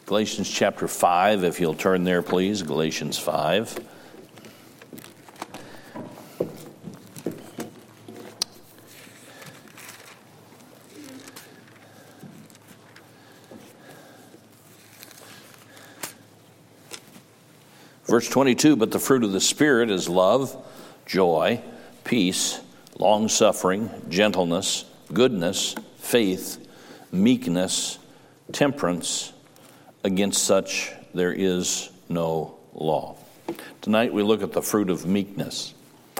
Galatians chapter 5, if you'll turn there, please. Galatians 5. Verse 22, but the fruit of the Spirit is love, joy, peace, long-suffering, gentleness, goodness, faith, meekness, temperance. Against such there is no law. Tonight we look at the fruit of meekness.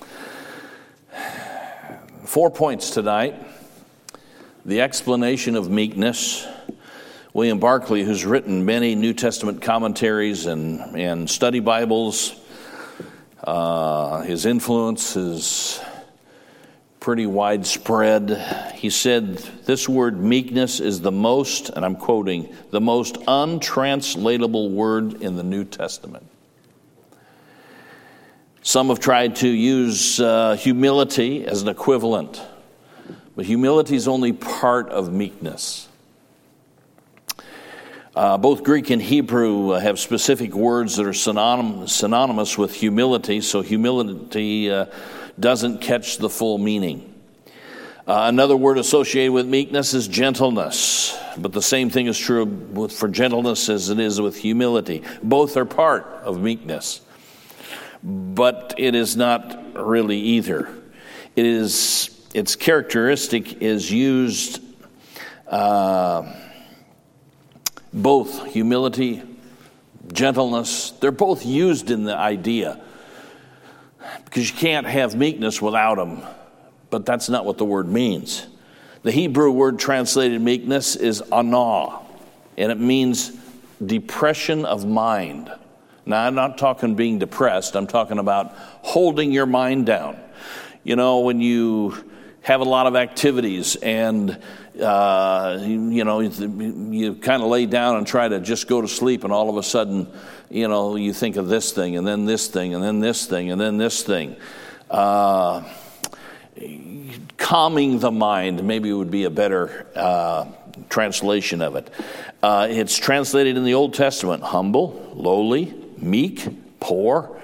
4 points tonight. The explanation of meekness. William Barclay, who's written many New Testament commentaries and study Bibles, his influence is pretty widespread. He said this word meekness is the most, and I'm quoting, the most untranslatable word in the New Testament. Some have tried to use humility as an equivalent, but humility is only part of meekness. Both Greek and Hebrew have specific words that are synonymous with humility, so humility doesn't catch the full meaning. Another word associated with meekness is gentleness, but the same thing is true for gentleness as it is with humility. Both are part of meekness, but it is not really either. Its characteristic is used both humility, gentleness, they're both used in the idea. Because you can't have meekness without them. But that's not what the word means. The Hebrew word translated meekness is anah, and it means depression of mind. Now, I'm not talking being depressed. I'm talking about holding your mind down. You know, when you have a lot of activities and you kind of lay down and try to just go to sleep, and all of a sudden, you think of this thing, and then this thing, and then this thing, and then this thing. Calming the mind maybe would be a better translation of it. It's translated in the Old Testament, humble, lowly, meek, poor.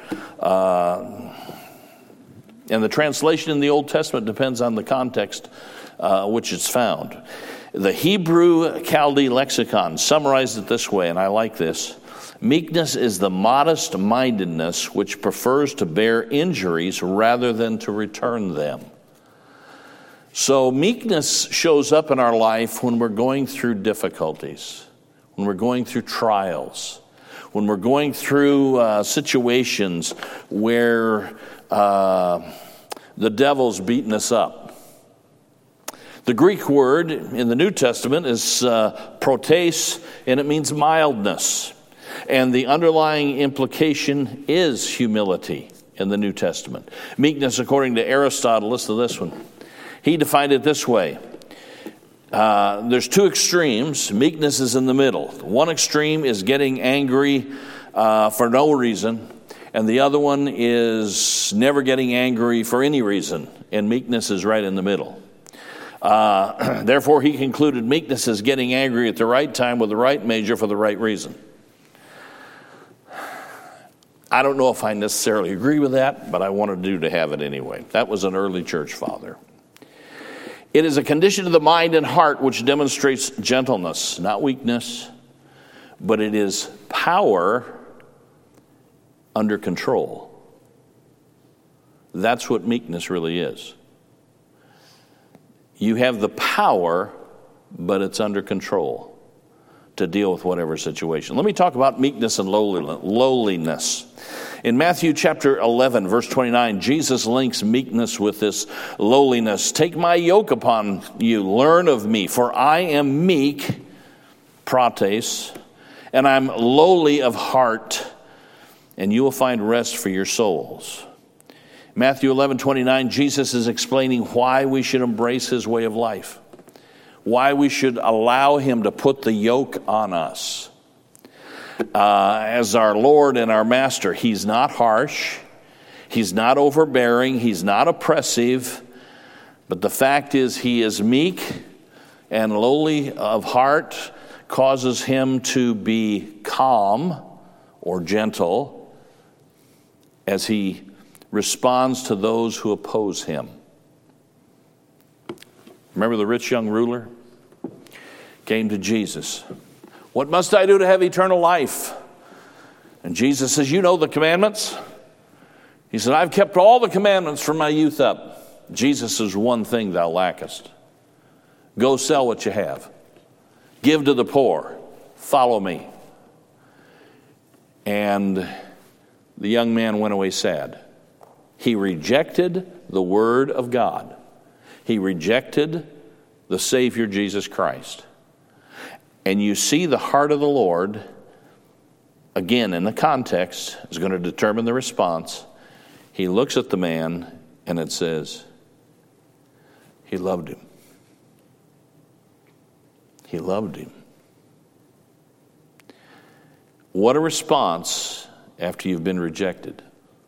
And the translation in the Old Testament depends on the context which it's found. The Hebrew Chaldee lexicon summarized it this way, and I like this. Meekness is the modest mindedness which prefers to bear injuries rather than to return them. So meekness shows up in our life when we're going through difficulties, when we're going through trials, when we're going through situations where the devil's beating us up. The Greek word in the New Testament is protes, and it means mildness. And the underlying implication is humility in the New Testament. Meekness, according to Aristotle, listen to this one. He defined it this way. There's two extremes. Meekness is in the middle. One extreme is getting angry for no reason, and the other one is never getting angry for any reason, and meekness is right in the middle. Therefore, he concluded meekness is getting angry at the right time with the right measure for the right reason. I don't know if I necessarily agree with that, but I wanted to have it anyway. That was an early church father. It is a condition of the mind and heart which demonstrates gentleness, not weakness, but it is power under control. That's what meekness really is. You have the power, but it's under control to deal with whatever situation. Let me talk about meekness and lowliness. In Matthew chapter 11, verse 29, Jesus links meekness with this lowliness. Take my yoke upon you, learn of me, for I am meek, protes, and I'm lowly of heart, and you will find rest for your souls. Matthew 11:29, Jesus is explaining why we should embrace his way of life, why we should allow him to put the yoke on us. As our Lord and our Master, he's not harsh, he's not overbearing, he's not oppressive, but the fact is he is meek and lowly of heart, causes him to be calm or gentle as he responds to those who oppose him. Remember the rich young ruler? Came to Jesus. What must I do to have eternal life? And Jesus says, you know the commandments. He said, I've kept all the commandments from my youth up. Jesus says, one thing thou lackest. Go sell what you have. Give to the poor. Follow me. And the young man went away sad. He rejected the word of God. He rejected the Savior Jesus Christ. And you see the heart of the Lord, again in the context, is going to determine the response. He looks at the man and it says, he loved him. He loved him. What a response after you've been rejected.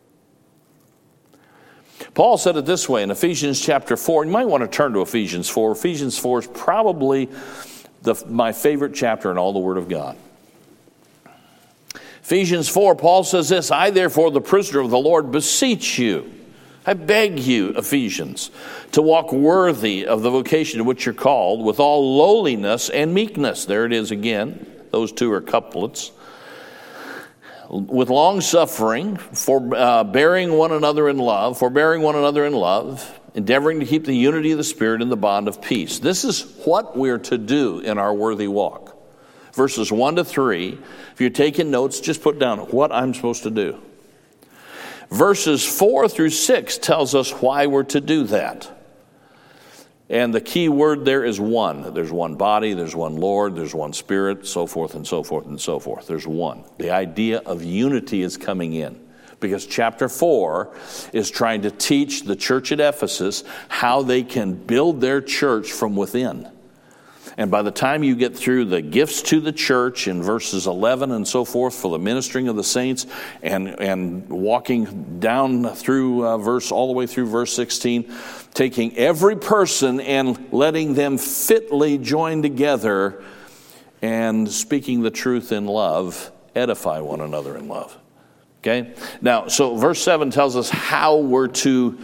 Paul said it this way in Ephesians chapter 4. You might want to turn to Ephesians 4. Ephesians 4 is probably my favorite chapter in all the Word of God. Ephesians 4, Paul says this, I therefore, the prisoner of the Lord, beseech you, I beg you, Ephesians, to walk worthy of the vocation to which you're called, with all lowliness and meekness. There it is again. Those two are couplets. With long suffering, forbearing one another in love, endeavoring to keep the unity of the Spirit in the bond of peace. This is what we're to do in our worthy walk. Verses 1 to 3, if you're taking notes, just put down what I'm supposed to do. Verses 4 through 6 tells us why we're to do that. And the key word there is one. There's one body, there's one Lord, there's one Spirit, so forth and so forth and so forth. There's one. The idea of unity is coming in. Because chapter 4 is trying to teach the church at Ephesus how they can build their church from within. And by the time you get through the gifts to the church in verses 11 and so forth for the ministering of the saints and walking down through all the way through verse 16, taking every person and letting them fitly join together and speaking the truth in love, edify one another in love. Okay? Now, so verse 7 tells us how we're to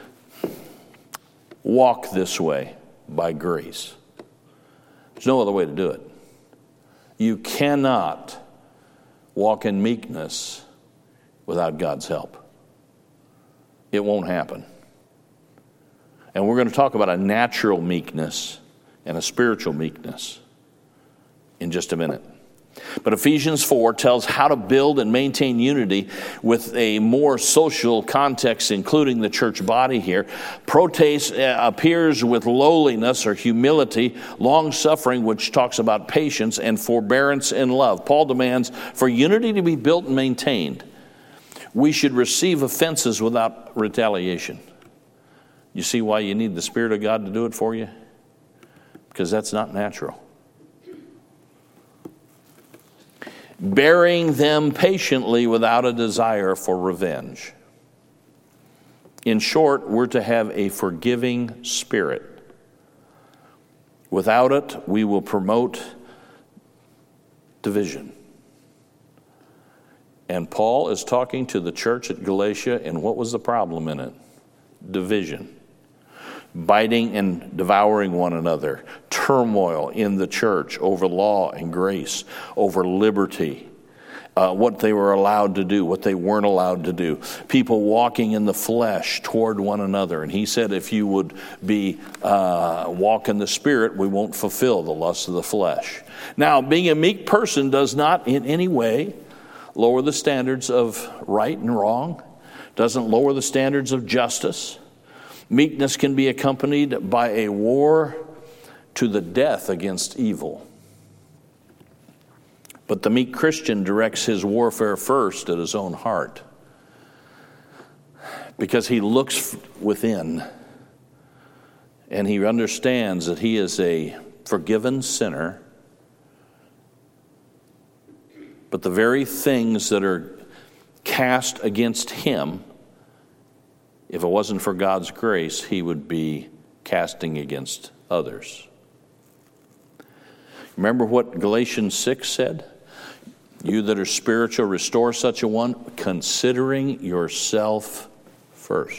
walk this way by grace. There's no other way to do it. You cannot walk in meekness without God's help. It won't happen. And we're going to talk about a natural meekness and a spiritual meekness in just a minute. But Ephesians 4 tells how to build and maintain unity with a more social context, including the church body here. Protes appears with lowliness or humility, long-suffering, which talks about patience, and forbearance and love. Paul demands for unity to be built and maintained, we should receive offenses without retaliation. You see why you need the Spirit of God to do it for you? Because that's not natural. Bearing them patiently without a desire for revenge. In short, we're to have a forgiving spirit. Without it, we will promote division. And Paul is talking to the church at Galatia, and what was the problem in it? Division. Biting and devouring one another, turmoil in the church over law and grace, over liberty, what they were allowed to do, what they weren't allowed to do, people walking in the flesh toward one another. And he said, if you would be walk in the Spirit, we won't fulfill the lusts of the flesh. Now, being a meek person does not in any way lower the standards of right and wrong, doesn't lower the standards of justice. Meekness can be accompanied by a war to the death against evil. But the meek Christian directs his warfare first at his own heart, because he looks within and he understands that he is a forgiven sinner, but the very things that are cast against him, if it wasn't for God's grace, he would be casting against others. Remember what Galatians 6 said? You that are spiritual, restore such a one, considering yourself first.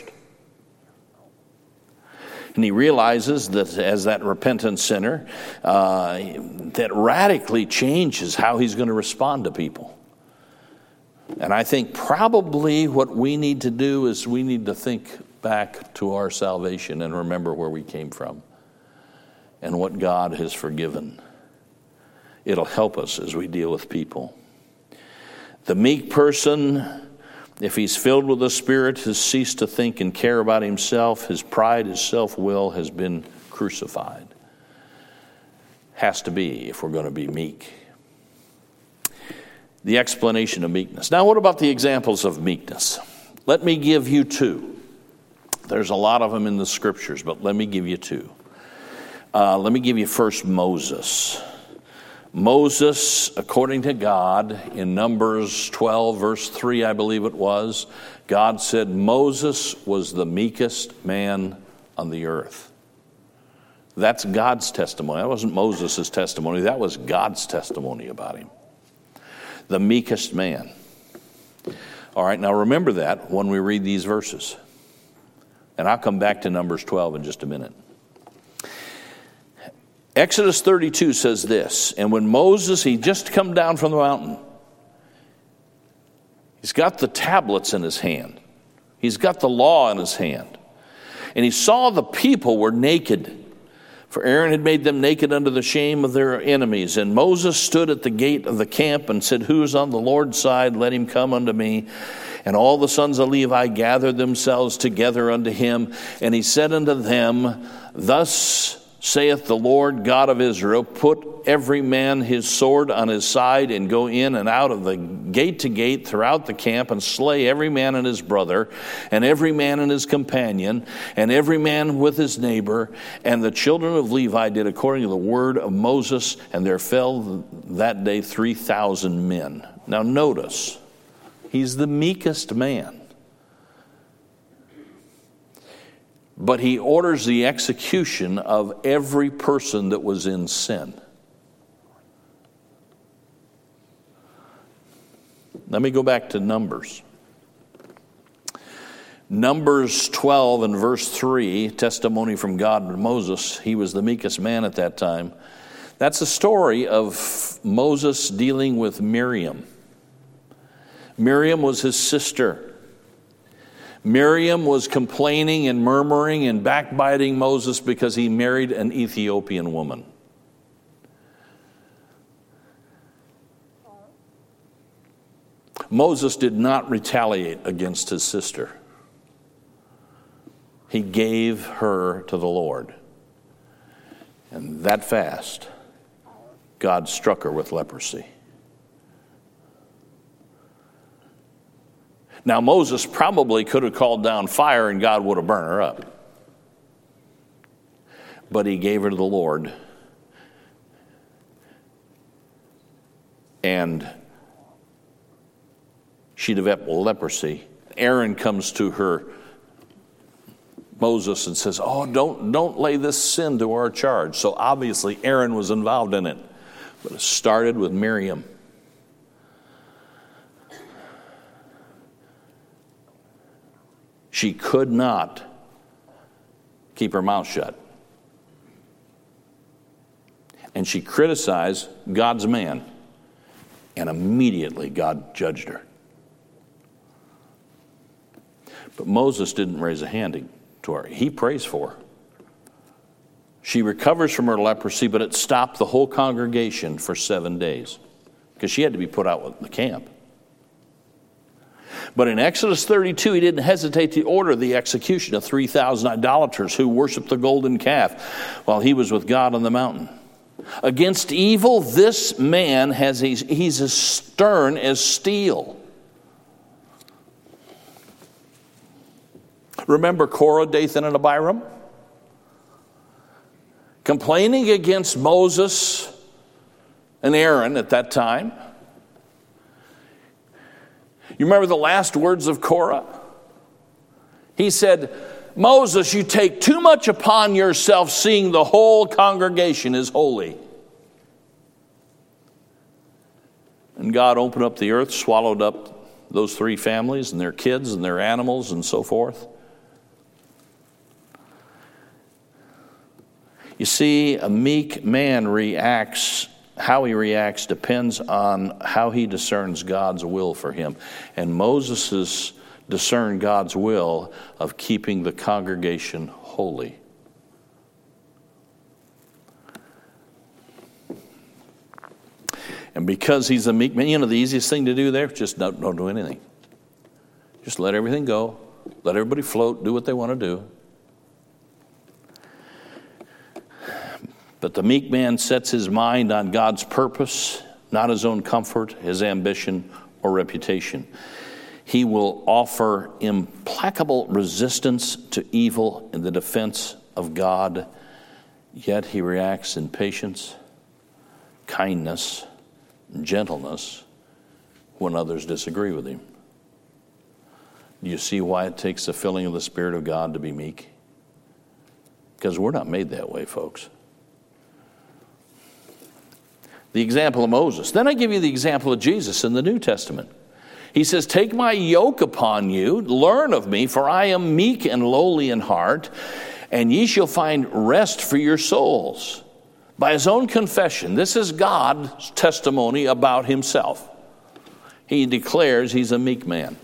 And he realizes that as that repentant sinner, that radically changes how he's going to respond to people. And I think probably what we need to do is we need to think back to our salvation and remember where we came from and what God has forgiven. It'll help us as we deal with people. The meek person, if he's filled with the Spirit, has ceased to think and care about himself. His pride, his self-will has been crucified. Has to be if we're going to be meek. The explanation of meekness. Now, what about the examples of meekness? Let me give you two. There's a lot of them in the Scriptures, but let me give you two. Let me give you first Moses. Moses, according to God, in Numbers 12, verse 3, I believe it was, God said Moses was the meekest man on the earth. That's God's testimony. That wasn't Moses' testimony. That was God's testimony about him. The meekest man. All right, now remember that when we read these verses. And I'll come back to Numbers 12 in just a minute. Exodus 32 says this, and when Moses, he just come down from the mountain, he's got the tablets in his hand. He's got the law in his hand. And he saw the people were naked, for Aaron had made them naked under the shame of their enemies. And Moses stood at the gate of the camp and said, who is on the Lord's side? Let him come unto me. And all the sons of Levi gathered themselves together unto him. And he said unto them, thus saith the Lord God of Israel, put every man his sword on his side and go in and out of the gate to gate throughout the camp and slay every man and his brother and every man and his companion and every man with his neighbor. And the children of Levi did according to the word of Moses, and there fell that day 3,000 men. Now notice, he's the meekest man. But he orders the execution of every person that was in sin. Let me go back to Numbers. Numbers 12 and verse 3, testimony from God to Moses. He was the meekest man at that time. That's a story of Moses dealing with Miriam. Miriam was his sister. Miriam was complaining and murmuring and backbiting Moses because he married an Ethiopian woman. Moses did not retaliate against his sister. He gave her to the Lord. And that fast, God struck her with leprosy. Now, Moses probably could have called down fire and God would have burned her up. But he gave her to the Lord. And she developed leprosy. Aaron comes to her, Moses, and says, oh, don't lay this sin to our charge. So obviously Aaron was involved in it. But it started with Miriam. She could not keep her mouth shut. And she criticized God's man. And immediately God judged her. But Moses didn't raise a hand to her. He prays for her. She recovers from her leprosy, but it stopped the whole congregation for 7 days. Because she had to be put out of the camp. But in Exodus 32, he didn't hesitate to order the execution of 3,000 idolaters who worshiped the golden calf while he was with God on the mountain. Against evil, this man he's as stern as steel. Remember Korah, Dathan, and Abiram? Complaining against Moses and Aaron at that time. You remember the last words of Korah? He said, Moses, you take too much upon yourself, seeing the whole congregation is holy. And God opened up the earth, swallowed up those 3 families and their kids and their animals and so forth. You see, a meek man how he reacts depends on how he discerns God's will for him. And Moses discerned God's will of keeping the congregation holy. And because he's a meek man, the easiest thing to do there, just don't do anything. Just let everything go. Let everybody float, do what they want to do. But the meek man sets his mind on God's purpose, not his own comfort, his ambition, or reputation. He will offer implacable resistance to evil in the defense of God, yet he reacts in patience, kindness, and gentleness when others disagree with him. Do you see why it takes the filling of the Spirit of God to be meek? Because we're not made that way, folks. The example of Moses. Then I give you the example of Jesus in the New Testament. He says, "Take my yoke upon you, learn of me, for I am meek and lowly in heart, and ye shall find rest for your souls." By his own confession, this is God's testimony about himself. He declares he's a meek man.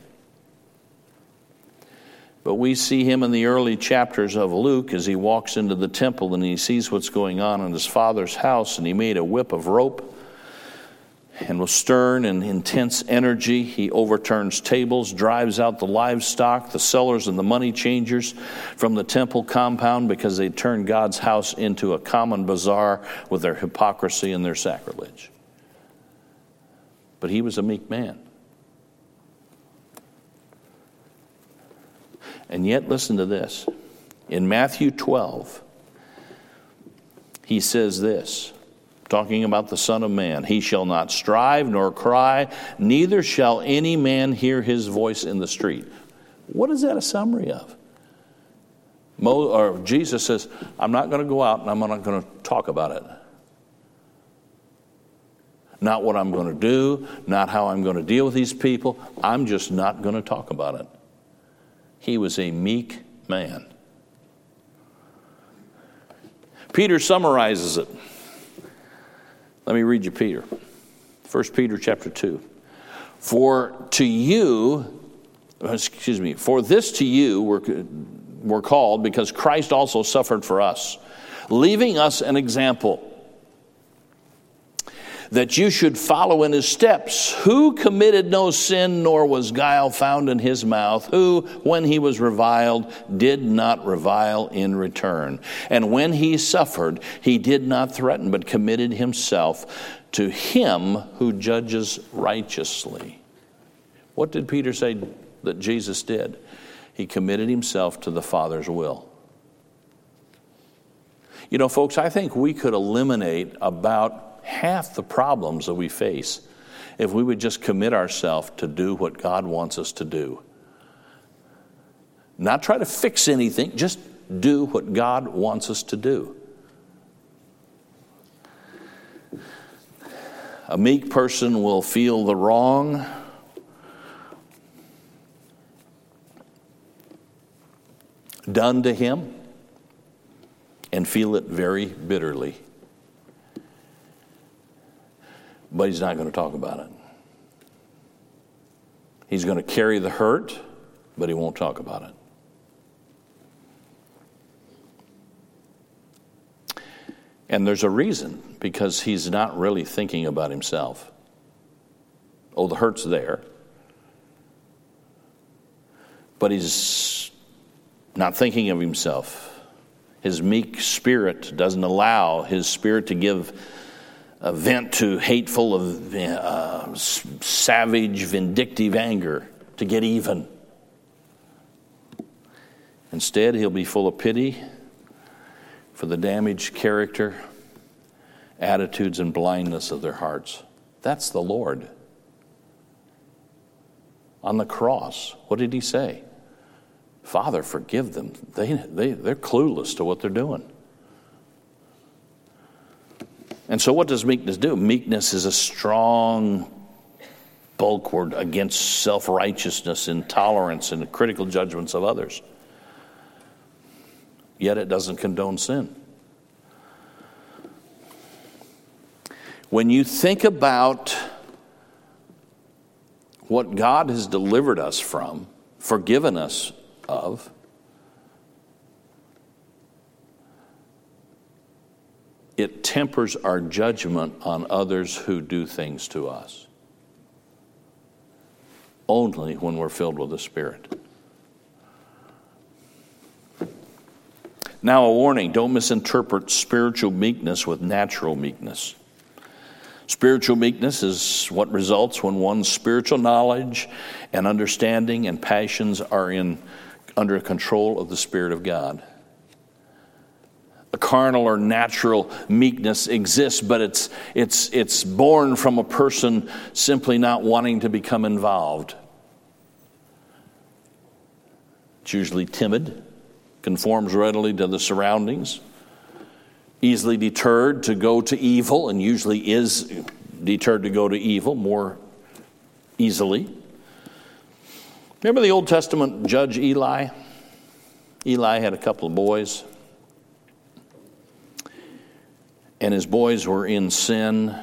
But we see him in the early chapters of Luke as he walks into the temple and he sees what's going on in his father's house, and he made a whip of rope, and with stern and intense energy he overturns tables, drives out the livestock, the sellers and the money changers from the temple compound because they turned God's house into a common bazaar with their hypocrisy and their sacrilege. But he was a meek man. And yet, listen to this. In Matthew 12, he says this, talking about the Son of Man, "He shall not strive nor cry, neither shall any man hear his voice in the street." What is that a summary of? Jesus says, I'm not going to go out and I'm not going to talk about it. Not what I'm going to do, not how I'm going to deal with these people. I'm just not going to talk about it. He was a meek man. Peter summarizes it. Let me read you Peter. 1 Peter chapter 2. For this to you we're called, because Christ also suffered for us, leaving us an example, that you should follow in his steps, who committed no sin, nor was guile found in his mouth, who, when he was reviled, did not revile in return. And when he suffered, he did not threaten, but committed himself to him who judges righteously. What did Peter say that Jesus did? He committed himself to the Father's will. You know, folks, I think we could eliminate about half the problems that we face if we would just commit ourselves to do what God wants us to do. Not try to fix anything, just do what God wants us to do. A meek person will feel the wrong done to him and feel it very bitterly. But he's not going to talk about it. He's going to carry the hurt, but he won't talk about it. And there's a reason, because he's not really thinking about himself. Oh, the hurt's there. But he's not thinking of himself. His meek spirit doesn't allow his spirit to give a vent to hateful, savage, vindictive anger, to get even. Instead, he'll be full of pity for the damaged character, attitudes, and blindness of their hearts. That's the Lord. On the cross, what did he say? Father, forgive them. They're clueless to what they're doing. And so what does meekness do? Meekness is a strong bulwark against self-righteousness, intolerance, and critical judgments of others. Yet it doesn't condone sin. When you think about what God has delivered us from, forgiven us of, it tempers our judgment on others who do things to us. Only when we're filled with the Spirit. Now a warning, don't misinterpret spiritual meekness with natural meekness. Spiritual meekness is what results when one's spiritual knowledge and understanding and passions are under control of the Spirit of God. A carnal or natural meekness exists, but it's born from a person simply not wanting to become involved. It's usually timid, conforms readily to the surroundings, easily deterred to go to evil, and usually is deterred to go to evil more easily. Remember the Old Testament judge Eli? Eli had a couple of boys, and his boys were in sin,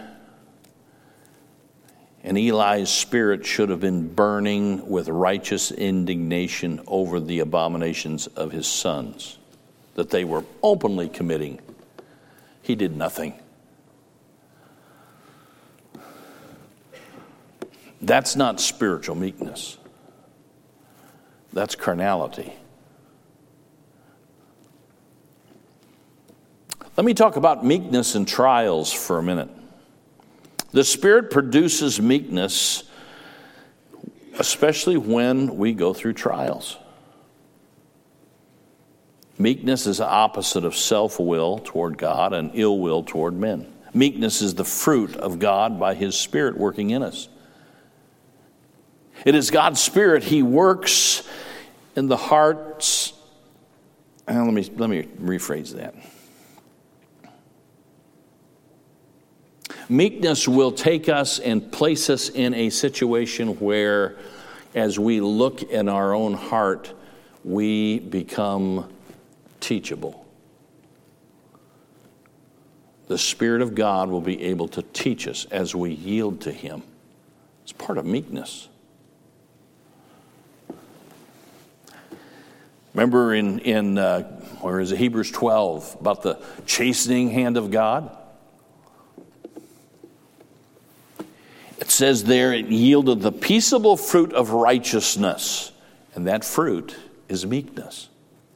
and Eli's spirit should have been burning with righteous indignation over the abominations of his sons that they were openly committing. He did nothing. That's not spiritual meekness. That's carnality. Let me talk about meekness and trials for a minute. The Spirit produces meekness, especially when we go through trials. Meekness is the opposite of self-will toward God and ill will toward men. Meekness is the fruit of God by His Spirit working in us. It is God's Spirit. He works in the hearts. Let me rephrase that. Meekness will take us and place us in a situation where, as we look in our own heart, we become teachable. The Spirit of God will be able to teach us as we yield to Him. It's part of meekness. Remember in Hebrews 12 about the chastening hand of God? It says there, it yielded the peaceable fruit of righteousness. And that fruit is meekness.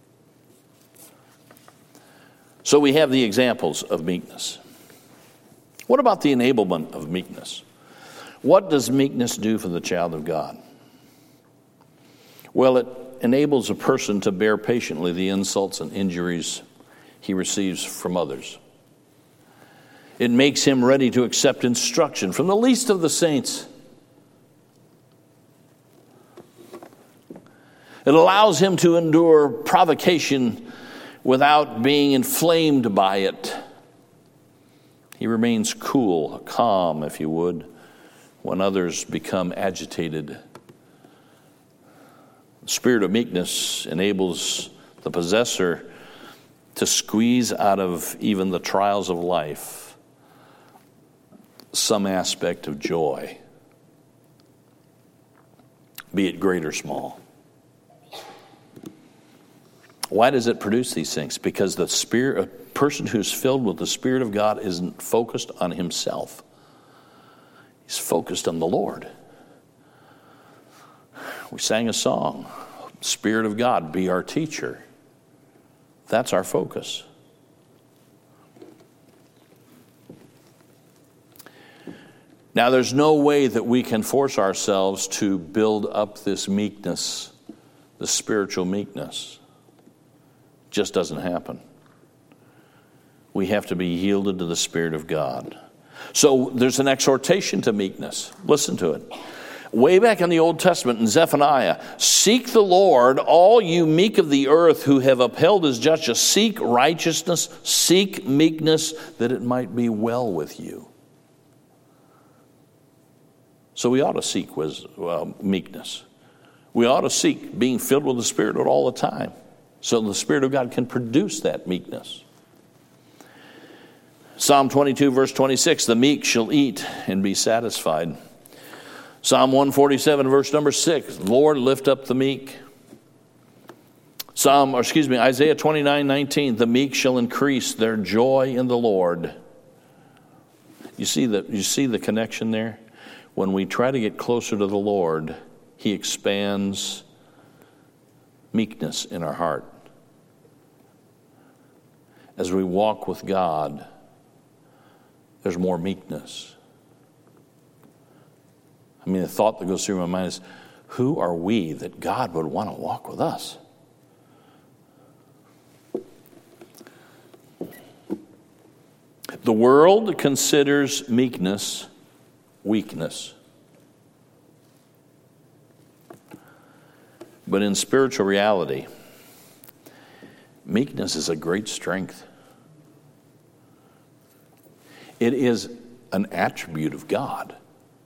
So we have the examples of meekness. What about the enablement of meekness? What does meekness do for the child of God? Well, it enables a person to bear patiently the insults and injuries he receives from others. It makes him ready to accept instruction from the least of the saints. It allows him to endure provocation without being inflamed by it. He remains cool, calm, if you would, when others become agitated. The spirit of meekness enables the possessor to squeeze out of even the trials of life some aspect of joy, be it great or small. Why does it produce these things? Because a person who's filled with the Spirit of God isn't focused on himself. He's focused on the Lord. We sang a song, Spirit of God, be our teacher. That's our focus. Now, there's no way that we can force ourselves to build up this meekness, the spiritual meekness. It just doesn't happen. We have to be yielded to the Spirit of God. So there's an exhortation to meekness. Listen to it. Way back in the Old Testament in Zephaniah, seek the Lord, all you meek of the earth who have upheld His justice. Seek righteousness, seek meekness, that it might be well with you. So we ought to seek meekness. We ought to seek being filled with the Spirit all the time, so the Spirit of God can produce that meekness. Psalm 22, verse 26, the meek shall eat and be satisfied. Psalm 147, verse number 6, Lord, lift up the meek. Isaiah 29, 19, the meek shall increase their joy in the Lord. You see the connection there? When we try to get closer to the Lord, He expands meekness in our heart. As we walk with God, there's more meekness. I mean, the thought that goes through my mind is, who are we that God would want to walk with us? The world considers meekness weakness. But in spiritual reality, meekness is a great strength. It is an attribute of God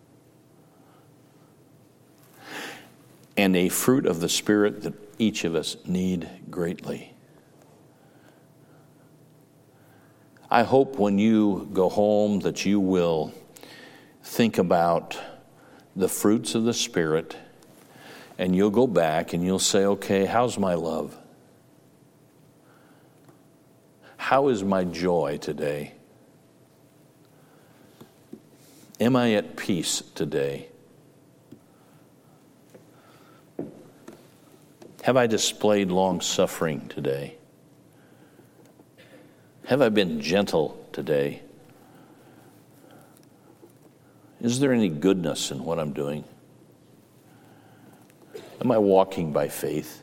and a fruit of the Spirit that each of us need greatly. I hope when you go home that you will think about the fruits of the Spirit, and you'll go back and you'll say, okay, how's my love? How is my joy today? Am I at peace today? Have I displayed long suffering today? Have I been gentle today? Is there any goodness in what I'm doing? Am I walking by faith?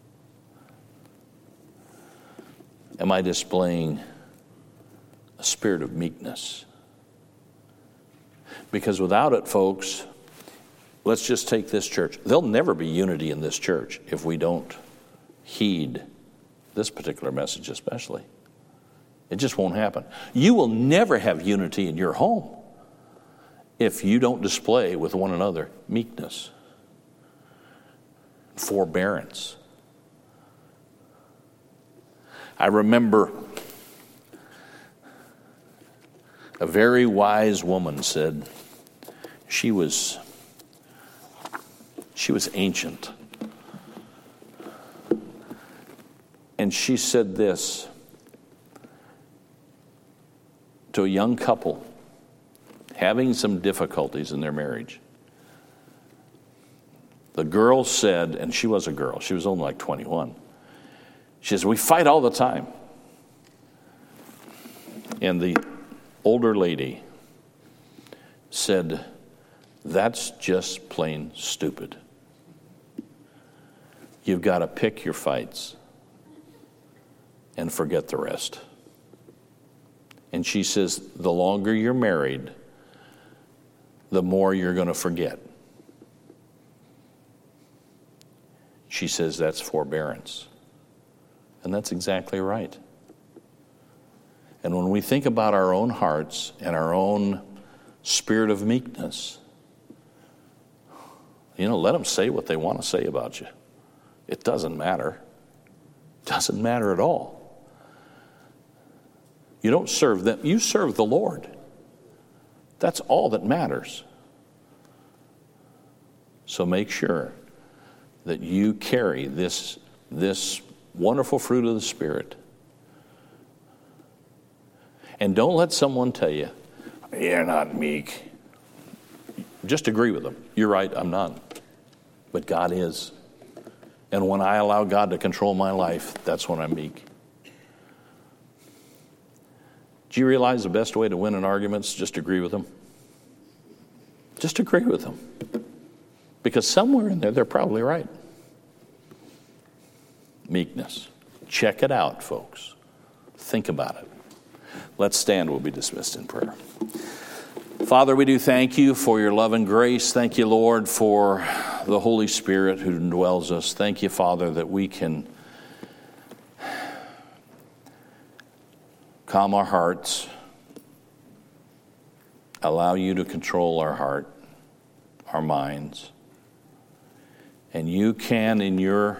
Am I displaying a spirit of meekness? Because without it, folks, let's just take this church. There'll never be unity in this church if we don't heed this particular message especially. It just won't happen. You will never have unity in your home if you don't display with one another meekness, forbearance. I remember a very wise woman said, she was ancient. And she said this to a young couple having some difficulties in their marriage. The girl said, and she was a girl, she was only like 21. She says, we fight all the time. And the older lady said, that's just plain stupid. You've got to pick your fights and forget the rest. And she says, the longer you're married, the more you're going to forget. She says that's forbearance. And that's exactly right. And when we think about our own hearts and our own spirit of meekness, let them say what they want to say about you. It doesn't matter. It doesn't matter at all. You don't serve them. You serve the Lord. That's all that matters. So make sure that you carry this wonderful fruit of the Spirit. And don't let someone tell you, you're not meek. Just agree with them. You're right, I'm not. But God is. And when I allow God to control my life, that's when I'm meek. Do you realize the best way to win an argument is just agree with them? Just agree with them. Because somewhere in there, they're probably right. Meekness. Check it out, folks. Think about it. Let's stand. We'll be dismissed in prayer. Father, we do thank you for your love and grace. Thank you, Lord, for the Holy Spirit who indwells us. Thank you, Father, that we can calm our hearts, allow you to control our heart, our minds. And you can, in your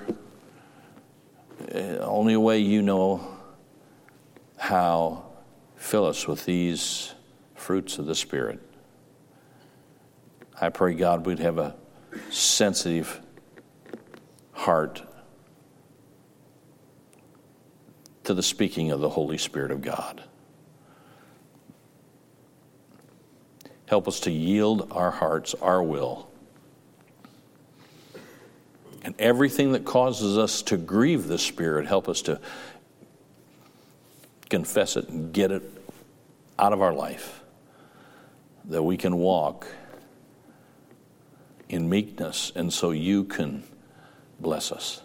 only way you know how, fill us with these fruits of the Spirit. I pray, God, we'd have a sensitive heart to the speaking of the Holy Spirit of God. Help us to yield our hearts, our will. And everything that causes us to grieve the Spirit, help us to confess it and get it out of our life, that we can walk in meekness, and so you can bless us.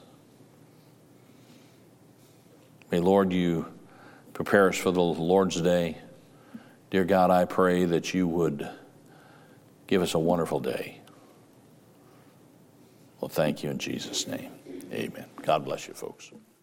May, Lord, you prepare us for the Lord's Day. Dear God, I pray that you would give us a wonderful day. Well, thank you in Jesus' name. Amen. God bless you, folks.